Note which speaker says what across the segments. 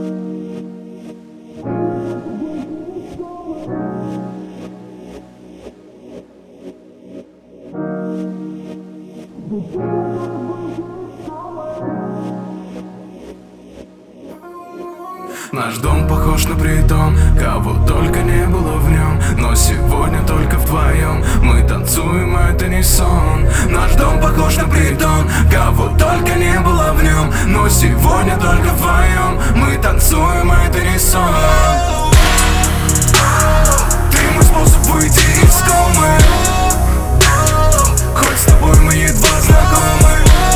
Speaker 1: Наш дом похож на притон, кого только не было в нем, но сегодня только вдвоем мы танцуем, а это не сон. Наш дом похож на притон, кого только не было в нем, но сегодня только вдвоем мы танцуем, а это не сон. Ты мой способ выйти из комы, хоть с тобой мы едва знакомы.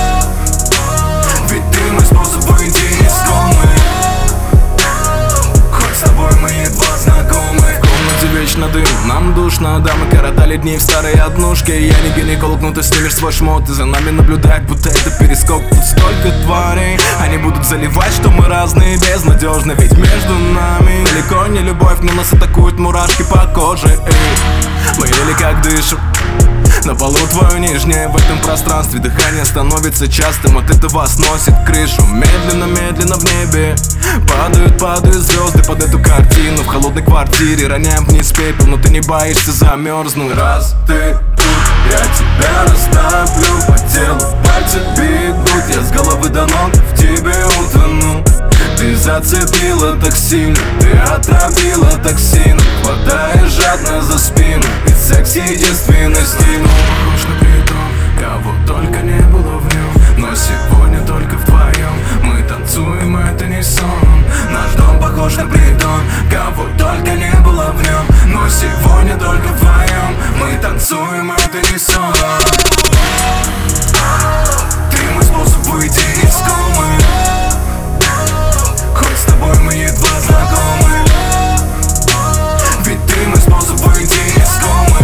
Speaker 1: Ведь ты мой способ выйти из комы, хоть с тобой мы едва знакомы. В комнате вечно дым, нам душно, да, мы коротали дни в старой однушке. Я не гинеколог, но ты снимешь свой шмот, и за нами наблюдает, будто это перископ. Тут столько тварей, они будут заливать, что мы разные, безнадежны. Ведь между нами далеко не любовь, но нас атакуют мурашки по коже. Мы еле как дышим, на полу твое нижнее, в этом пространстве дыхание становится частым, от этого сносит крышу. Медленно-медленно в небе падают звезды под эту картину. В холодной квартире роняем вниз пепел, но ты не боишься замерзнуть. Раз ты тут, я тебя растоплю по телу, пальцы бегут, я с головы до ног в тебе утону. Ты зацепила так сильно, ты отравила токсином, хватаешь жадно за спину, ведь секс единственный стимул. Похож на притон, кого только не было в нем, но сегодня только вдвоем мы танцуем, это не сон. Наш дом похож на притон, кого только не было в нем, но сегодня только вдвоем мы танцуем, это не сон. Ты мой способ выйти из комы, хоть с тобой мы едва знакомы. Ведь ты мой способ выйти из комы,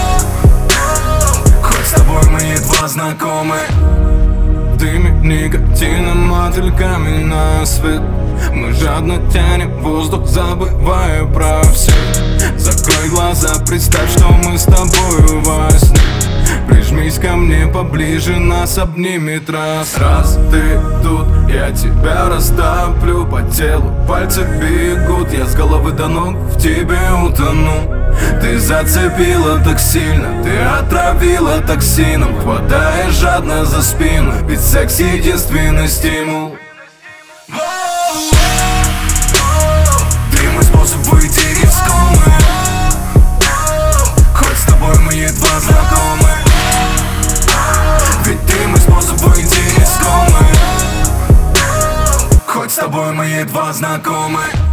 Speaker 1: хоть с тобой мы едва знакомы. В дыме никотином мотыльками на свет мы жадно тянем воздух, забывая про всех. Закрой глаза, представь, что мы с тобою во сне. Прижмись ко мне поближе, нас обнимет раз. Раз ты тут, я тебя растоплю по телу, пальцы бегут, я с головы до ног в тебе утону. Ты зацепила так сильно, ты отравила токсином, хватаешь жадно за спину, ведь секс единственный стимул. Ты мой способ выйти из комы, хоть с тобой мы едва знакомы. Ведь ты мой способ выйти из комы, хоть с тобой мы едва знакомы.